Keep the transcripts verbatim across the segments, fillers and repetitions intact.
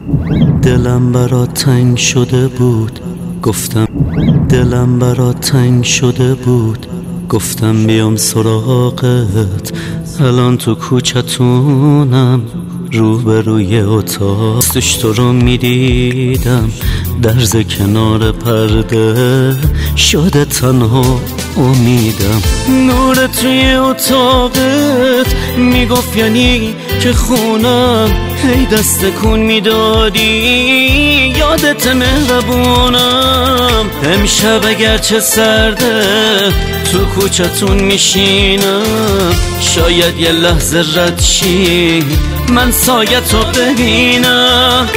دلم برات تنگ شده بود، گفتم دلم برات تنگ شده بود، گفتم بیام سراغت. الان تو کوچتونم روبروی اتاق، توش تو رو میدیدم درز کنار پرده، شده تنها امیدم. نور توی اتاقت میگفت یعنی که خونم، هی دست کن میدادی یادت مهربونم. امشب اگرچه سرده تو کوچتون میشینم، شاید یه لحظه رد شی من سایت رو ببینم.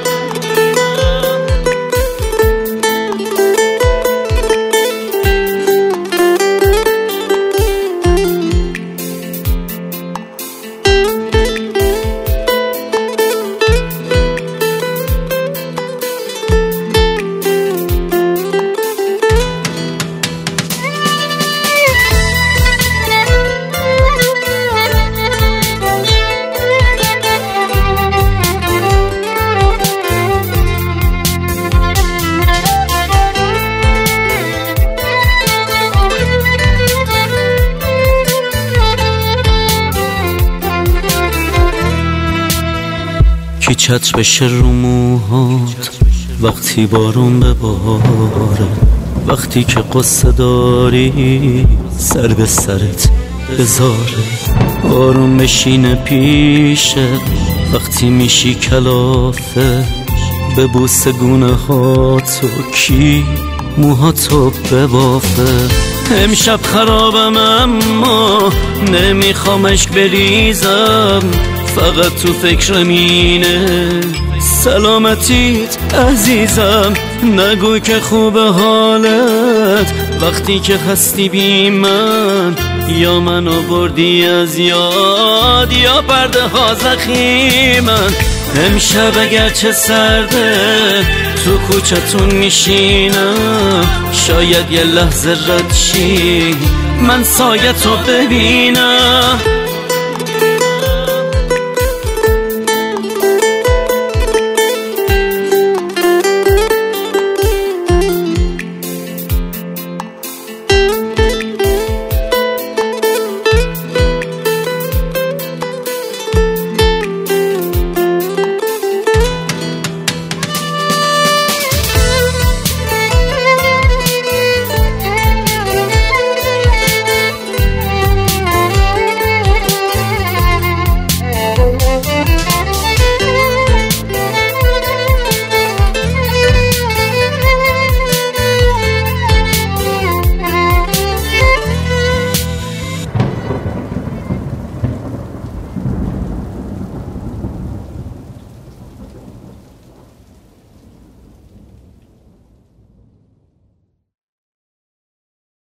کی چتر بشه رو موهات وقتی بارون بباره، وقتی که قصه داری سر به سرت بذاره، آروم بشینه پیشه وقتی میشی کلافه، ببوسه گونه هاتو کی موهاتو ببافه. امشب خرابم اما نمیخوام اشک بریزم، فقط تو فکرم اینه سلامتیت عزیزم. نگوی که خوب حالت وقتی که هستی بی من، یا منو بردی از یاد یا پرده ها زخیمن. امشب اگرچه سرده تو کوچتون میشینم، شاید یه لحظه رد شی من سایت رو ببینم.